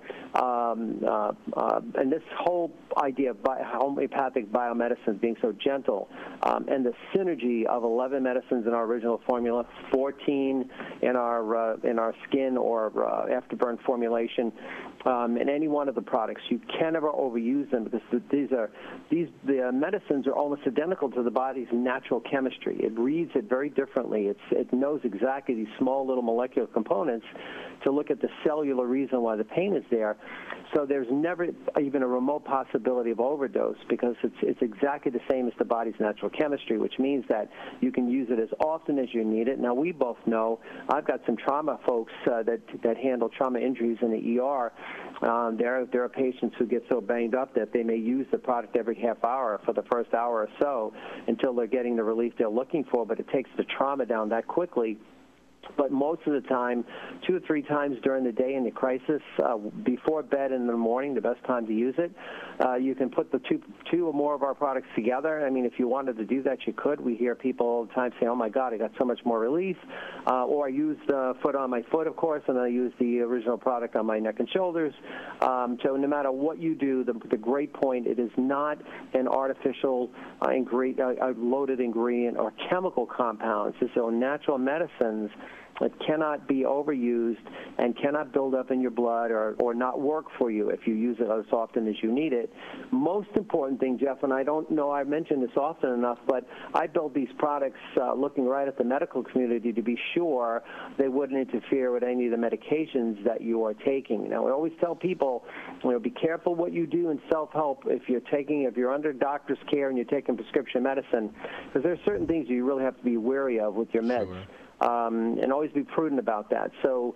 and this whole idea of homeopathic biomedicine being so gentle, and the synergy of 11 medicines in our original formula, 14 in our skin or Afterburn formulation, in any one of the products, you can never overuse them because the medicines are almost identical to the body's natural chemistry. It reads it very differently. It knows exactly these small little molecular components to look at the cellular reason why the pain is there. So there's never even a remote possibility of overdose because it's exactly the same as the body's natural chemistry, which means that you can use it as often as you need it. Now, we both know, I've got some trauma folks that handle trauma injuries in the ER. There are patients who get so banged up that they may use the product every half hour for the first hour or so until they're getting the relief they're looking for, but it takes the trauma down that quickly But most of the time, 2 or 3 times during the day in the crisis, before bed in the morning, the best time to use it. You can put the two or more of our products together. I mean, if you wanted to do that, you could. We hear people all the time say, oh, my God, I got so much more relief. Or I used foot on my foot, of course, and I used the original product on my neck and shoulders. So no matter what you do, the great point, it is not an artificial loaded ingredient or chemical compounds. It's all natural medicines that cannot be overused and cannot build up in your blood or not work for you if you use it as often as you need it. Most important thing, Jeff, and I don't know I mentioned this often enough, but I build these products looking right at the medical community to be sure they wouldn't interfere with any of the medications that you are taking. Now, I always tell people, be careful what you do in self-help if you're under doctor's care and you're taking prescription medicine, because there are certain things you really have to be wary of with your meds. Sure. And always be prudent about that. So,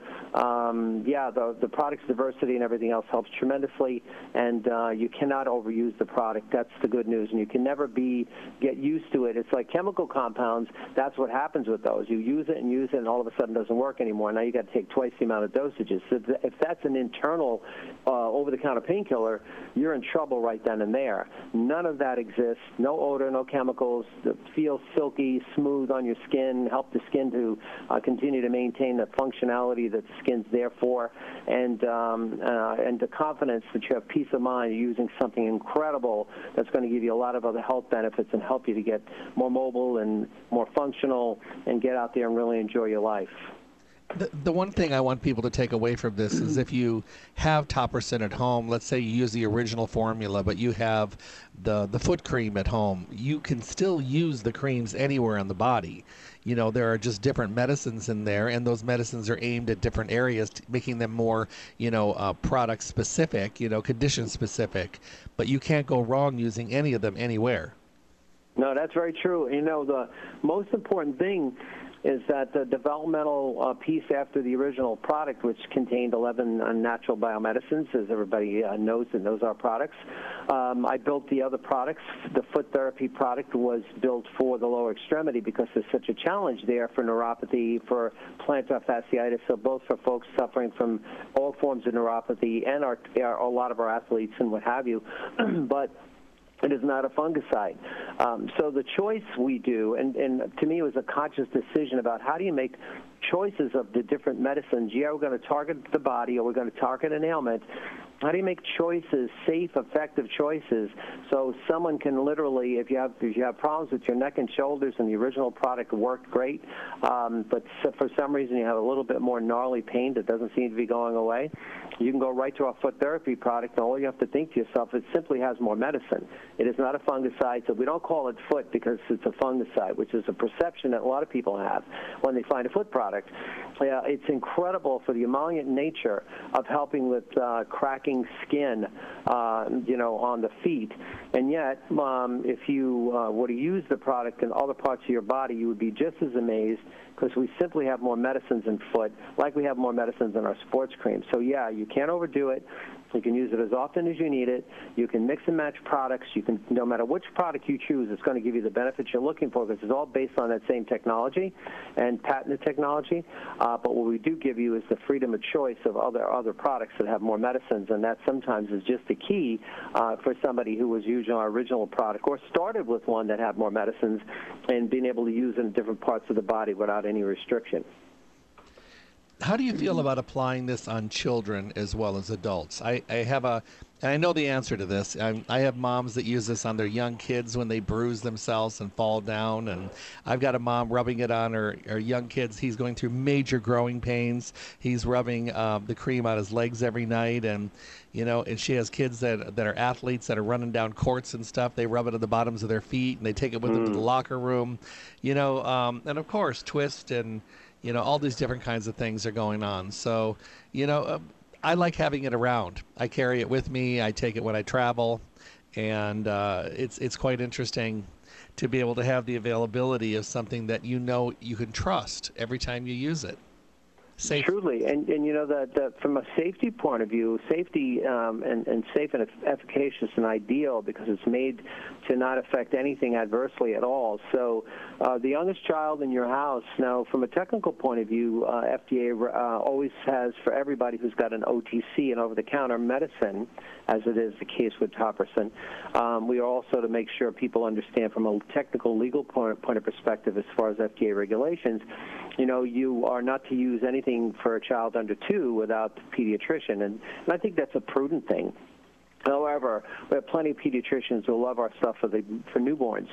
the product's diversity and everything else helps tremendously, and you cannot overuse the product. That's the good news, and you can never get used to it. It's like chemical compounds. That's what happens with those. You use it, and all of a sudden it doesn't work anymore. Now you got to take twice the amount of dosages. So if that's an internal over-the-counter painkiller, you're in trouble right then and there. None of that exists. No odor, no chemicals. It feels silky, smooth on your skin, help the skin to continue to maintain the functionality that the skin's there for, and the confidence that you have peace of mind using something incredible that's going to give you a lot of other health benefits and help you to get more mobile and more functional and get out there and really enjoy your life. The one thing I want people to take away from this is if you have Topricin at home, let's say you use the original formula, but you have the foot cream at home, you can still use the creams anywhere on the body. There are just different medicines in there, and those medicines are aimed at different areas, making them more, product specific, condition specific. But you can't go wrong using any of them anywhere. No, that's very true. The most important thing is that the developmental piece after the original product, which contained 11 natural biomedicines, as everybody knows that those are products. I built the other products. The foot therapy product was built for the lower extremity because there's such a challenge there for neuropathy, for plantar fasciitis, so both for folks suffering from all forms of neuropathy and a lot of our athletes and what have you. But it is not a fungicide. So the choice we do, and to me it was a conscious decision about how do you make choices of the different medicines. Yeah, we're going to target the body or we're going to target an ailment. How do you make choices, safe, effective choices, so someone can literally, if you have problems with your neck and shoulders and the original product worked great, but for some reason you have a little bit more gnarly pain that doesn't seem to be going away, you can go right to our foot therapy product, and all you have to think to yourself, it simply has more medicine. It is not a fungicide, so we don't call it foot because it's a fungicide, which is a perception that a lot of people have when they find a foot product. It's incredible for the emollient nature of helping with cracking skin, on the feet. And yet, if you were to use the product in other parts of your body, you would be just as amazed because we simply have more medicines in foot, like we have more medicines in our sports cream. So, yeah, you can't overdo it. You can use it as often as you need it. You can mix and match products. You can, no matter which product you choose, it's going to give you the benefits you're looking for because it's all based on that same technology and patented technology. But what we do give you is the freedom of choice of other products that have more medicines, and that sometimes is just the key for somebody who was using our original product or started with one that had more medicines and being able to use it in different parts of the body without any restriction. How do you feel about applying this on children as well as adults? I know the answer to this. I have moms that use this on their young kids when they bruise themselves and fall down, and I've got a mom rubbing it on her young kids. He's going through major growing pains. He's rubbing the cream on his legs every night, and and she has kids that are athletes that are running down courts and stuff. They rub it at the bottoms of their feet, and they take it with them to the locker room, and of course, Twist and all these different kinds of things are going on. So, I like having it around. I carry it with me. I take it when I travel, and it's quite interesting to be able to have the availability of something that you can trust every time you use it. safe. Truly, and you know that from a safety point of view, safety and safe and efficacious and ideal because it's made to not affect anything adversely at all. So the youngest child in your house, now from a technical point of view, FDA always has for everybody who's got an OTC, an over-the-counter medicine, as it is the case with Topricin. We are also to make sure people understand from a technical legal point of perspective as far as FDA regulations, you know, you are not to use anything for a child under 2 without the pediatrician, and I think that's a prudent thing. However, we have plenty of pediatricians who love our stuff for newborns,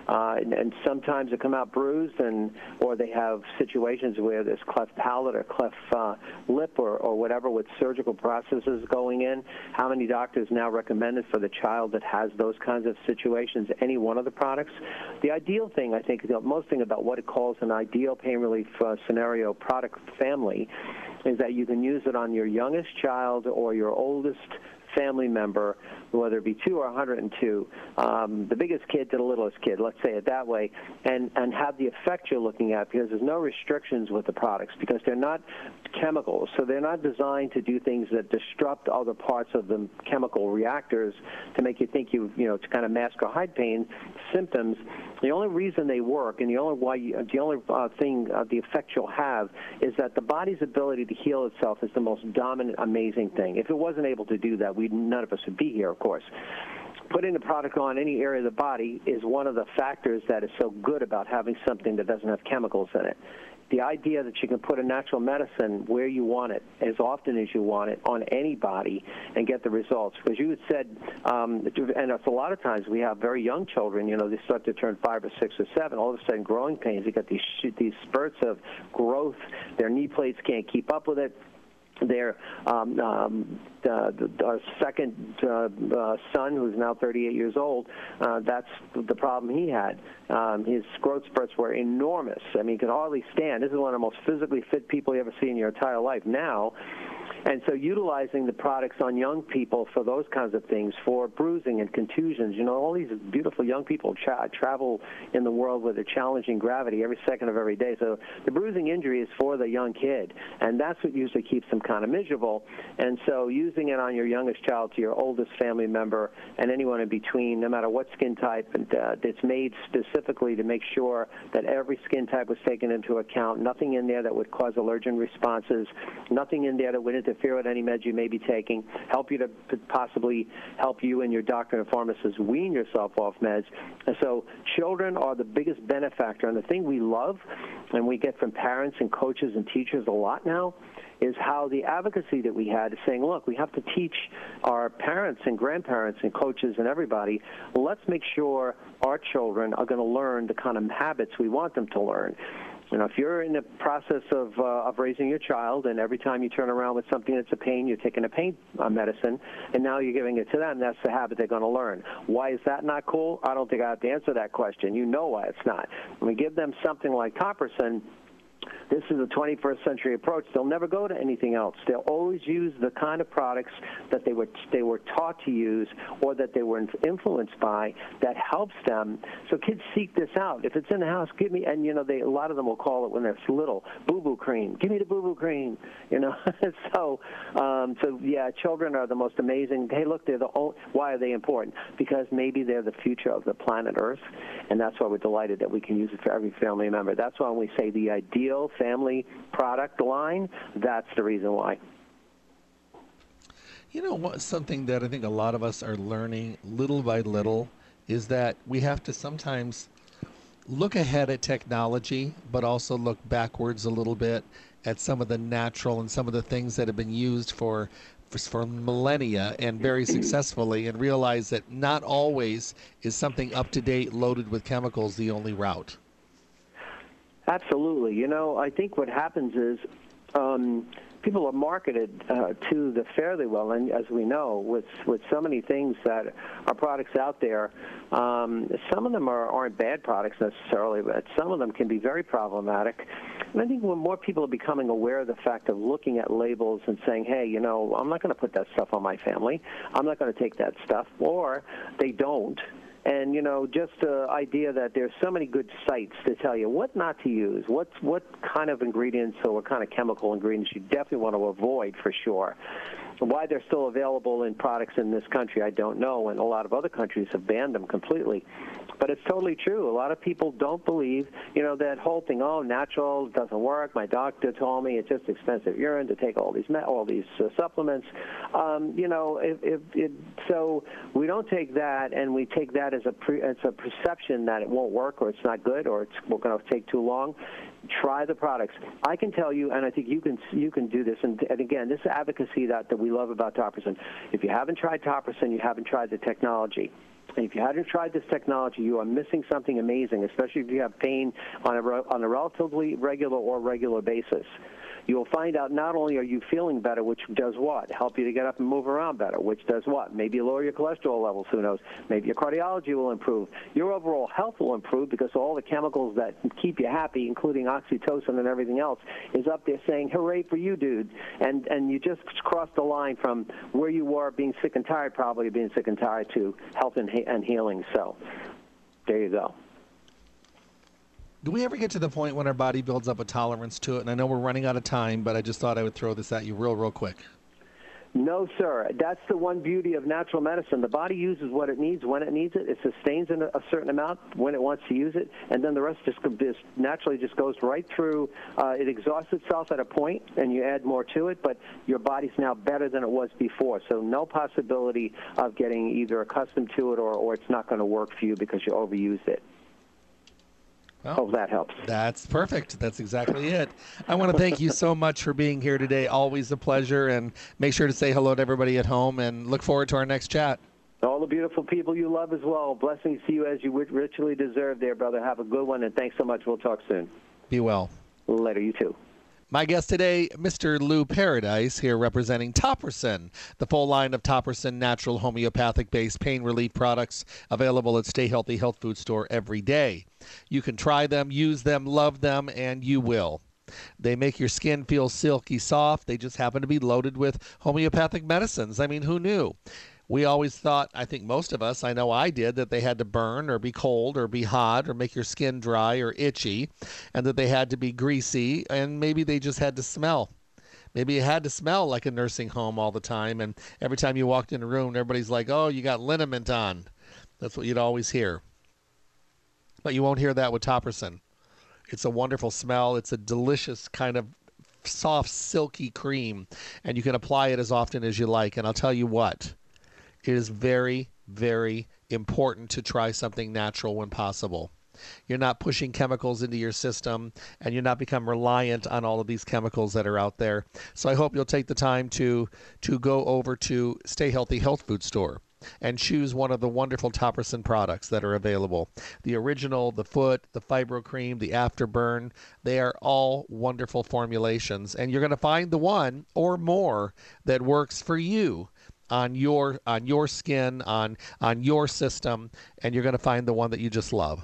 and sometimes they come out bruised, or they have situations where there's cleft palate or cleft lip or whatever with surgical processes going in. How many doctors now recommend it for the child that has those kinds of situations, any one of the products? The ideal thing, I think, the most thing about what it calls an ideal pain relief scenario product family is that you can use it on your youngest child or your oldest family member, whether it be 2 or 102, the biggest kid to the littlest kid, let's say it that way, and have the effect you're looking at, because there's no restrictions with the products because they're not chemicals, so they're not designed to do things that disrupt other parts of the chemical reactors to make you think you know, to kind of mask or hide pain symptoms. The only reason they work and the only thing, the effect you'll have is that the body's ability to heal itself is the most dominant, amazing thing. If it wasn't able to do that, none of us would be here, of course. Putting the product on any area of the body is one of the factors that is so good about having something that doesn't have chemicals in it. The idea that you can put a natural medicine where you want it, as often as you want it, on any body and get the results. Because you had said, and it's a lot of times we have very young children, you know, they start to turn 5 or 6 or 7, all of a sudden growing pains, they get these spurts of growth, their knee plates can't keep up with it. Their our second son, who's now 38 years old, that's the problem he had. His growth spurts were enormous. I mean, he could hardly stand. This is one of the most physically fit people you ever see in your entire life now. And so utilizing the products on young people for those kinds of things, for bruising and contusions, you know, all these beautiful young people travel in the world where they're challenging gravity every second of every day. So the bruising injury is for the young kid, and that's what usually keeps them kind of miserable. And so using it on your youngest child to your oldest family member and anyone in between, no matter what skin type, and it's made specifically to make sure that every skin type was taken into account, nothing in there that would cause allergen responses, nothing in there that would interfere with any meds you may be taking, help you to possibly help you and your doctor and pharmacist wean yourself off meds. And so children are the biggest benefactor. And the thing we love, and we get from parents and coaches and teachers a lot now, is how the advocacy that we had is saying, look, we have to teach our parents and grandparents and coaches and everybody, let's make sure our children are going to learn the kind of habits we want them to learn. You know, if you're in the process of raising your child, and every time you turn around with something that's a pain, you're taking a pain medicine, and now you're giving it to them, that's the habit they're going to learn. Why is that not cool? I don't think I have to answer that question. You know why it's not. When we give them something like Topricin, this is a 21st century approach. They'll never go to anything else. They'll always use the kind of products that they were taught to use or that they were influenced by that helps them. So kids seek this out. If it's in the house, give me, and, you know, a lot of them will call it when they're little, boo-boo cream. Give me the boo-boo cream, you know. So yeah, children are the most amazing. Hey, look, why are they important? Because maybe they're the future of the planet Earth, and that's why we're delighted that we can use it for every family member. That's why when we say the ideal family product line, that's the reason why. You know what? Something that I think a lot of us are learning little by little is that we have to sometimes look ahead at technology, but also look backwards a little bit at some of the natural and some of the things that have been used for millennia and very successfully, and realize that not always is something up to date loaded with chemicals the only route. Absolutely. You know, I think what happens is people are marketed to the fairly well, and as we know, with so many things that are products out there, some of them aren't bad products necessarily, but some of them can be very problematic. And I think when more people are becoming aware of the fact of looking at labels and saying, hey, you know, I'm not going to put that stuff on my family, I'm not going to take that stuff, or they don't, And, just the idea that there's so many good sites to tell you what not to use, what kind of ingredients or what kind of chemical ingredients you definitely want to avoid for sure. Why they're still available in products in this country, I don't know, and a lot of other countries have banned them completely. But it's totally true. A lot of people don't believe, that whole thing, natural doesn't work. My doctor told me it's just expensive urine to take all these supplements. So we don't take that, and we take that as a perception that it won't work or it's not good or it's going to take too long. Try the products. I can tell you, and I think you can do this. And again, this advocacy that we love about Topricin. If you haven't tried Topricin, you haven't tried the technology. And if you haven't tried this technology, you are missing something amazing, especially if you have pain on a relatively regular basis. You'll find out not only are you feeling better, which does what? Help you to get up and move around better, which does what? Maybe lower your cholesterol levels, who knows? Maybe your cardiology will improve. Your overall health will improve because all the chemicals that keep you happy, including oxytocin and everything else, is up there saying, hooray for you, dude. And you just crossed the line from where you were being sick and tired, probably being sick and tired, to health and healing. So there you go. Do we ever get to the point when our body builds up a tolerance to it? And I know we're running out of time, but I just thought I would throw this at you real quick. No, sir. That's the one beauty of natural medicine. The body uses what it needs when it needs it. It sustains in a certain amount when it wants to use it, and then the rest just naturally just goes right through. It exhausts itself at a point, and you add more to it, but your body's now better than it was before. So no possibility of getting either accustomed to it or it's not going to work for you because you overused it. Well, hope that helps. That's perfect. That's exactly it. I want to thank you so much for being here today. Always a pleasure. And make sure to say hello to everybody at home and look forward to our next chat. All the beautiful people you love as well. Blessings to you as you richly deserve there, brother. Have a good one, and thanks so much. We'll talk soon. Be well. Later, you too. My guest today, Mr. Lou Paradise, here representing Topricin, the full line of Topricin natural homeopathic-based pain relief products available at Stay Healthy Health Food Store every day. You can try them, use them, love them, and you will. They make your skin feel silky soft. They just happen to be loaded with homeopathic medicines. I mean, who knew? We always thought, I think most of us, I know I did, that they had to burn or be cold or be hot or make your skin dry or itchy, and that they had to be greasy, and maybe they just had to smell. Maybe it had to smell like a nursing home all the time, and every time you walked in a room, everybody's like, oh, you got liniment on. That's what you'd always hear. But you won't hear that with Topricin. It's a wonderful smell. It's a delicious kind of soft, silky cream, and you can apply it as often as you like. And I'll tell you what. It is very, very important to try something natural when possible. You're not pushing chemicals into your system, and you're not become reliant on all of these chemicals that are out there. So I hope you'll take the time to go over to Stay Healthy Health Food Store and choose one of the wonderful Topricin products that are available. The original, the foot, the fibro cream, the afterburn, they are all wonderful formulations. And you're going to find the one or more that works for you on your skin, on your system, and you're going to find the one that you just love.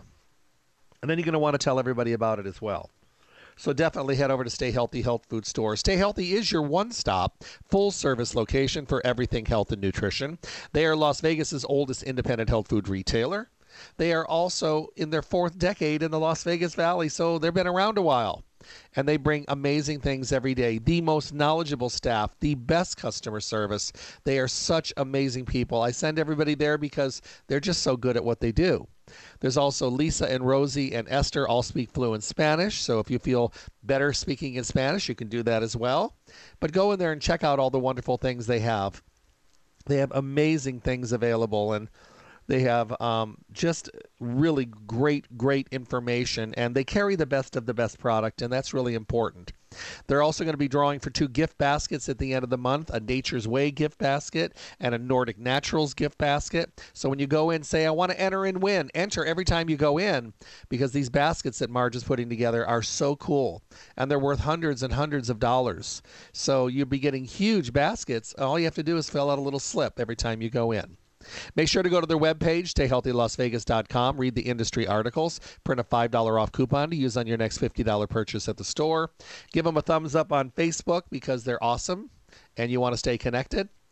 And then you're going to want to tell everybody about it as well. So definitely head over to Stay Healthy Health Food Store. Stay Healthy is your one-stop, full-service location for everything health and nutrition. They are Las Vegas's oldest independent health food retailer. They are also in their 4th decade in the Las Vegas Valley, so they've been around a while. And they bring amazing things every day. The most knowledgeable staff, the best customer service. They are such amazing people. I send everybody there because they're just so good at what they do. There's also Lisa and Rosie and Esther, all speak fluent Spanish. So if you feel better speaking in Spanish, you can do that as well. But go in there and check out all the wonderful things they have. They have amazing things available, and they have just really great information, and they carry the best of the best product, and that's really important. They're also going to be drawing for 2 gift baskets at the end of the month, a Nature's Way gift basket and a Nordic Naturals gift basket. So when you go in, say, I want to enter and win. Enter every time you go in, because these baskets that Marge is putting together are so cool, and they're worth hundreds and hundreds of dollars. So you'll be getting huge baskets. All you have to do is fill out a little slip every time you go in. Make sure to go to their webpage, stayhealthylasvegas.com, read the industry articles, print a $5 off coupon to use on your next $50 purchase at the store. Give them a thumbs up on Facebook because they're awesome and you want to stay connected.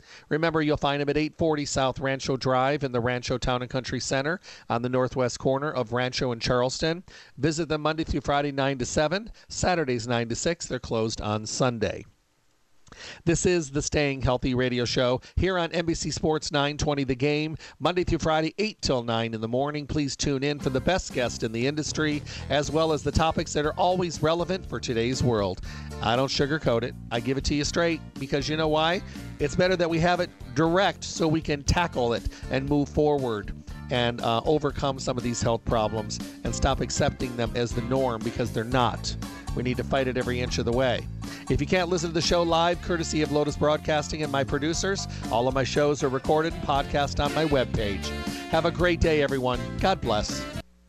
Remember, you'll find them at 840 South Rancho Drive in the Rancho Town and Country Center on the northwest corner of Rancho and Charleston. Visit them Monday through Friday, 9 to 7, Saturdays, 9 to 6. They're closed on Sunday. This is the Staying Healthy Radio Show here on NBC Sports 920 The Game, Monday through Friday, 8 till 9 in the morning. Please tune in for the best guest in the industry, as well as the topics that are always relevant for today's world. I don't sugarcoat it. I give it to you straight, because you know why? It's better that we have it direct so we can tackle it and move forward and overcome some of these health problems and stop accepting them as the norm, because they're not. We need to fight it every inch of the way. If you can't listen to the show live, courtesy of Lotus Broadcasting and my producers, all of my shows are recorded and podcast on my webpage. Have a great day, everyone. God bless.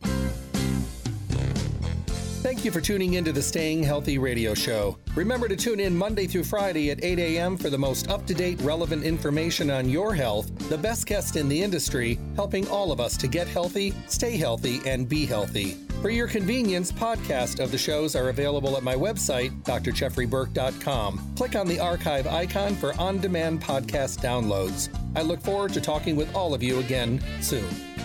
Thank you for tuning into the Staying Healthy Radio Show. Remember to tune in Monday through Friday at 8 a.m. for the most up-to-date, relevant information on your health, the best guest in the industry, helping all of us to get healthy, stay healthy, and be healthy. For your convenience, podcasts of the shows are available at my website, drjeffreyburke.com. Click on the archive icon for on-demand podcast downloads. I look forward to talking with all of you again soon.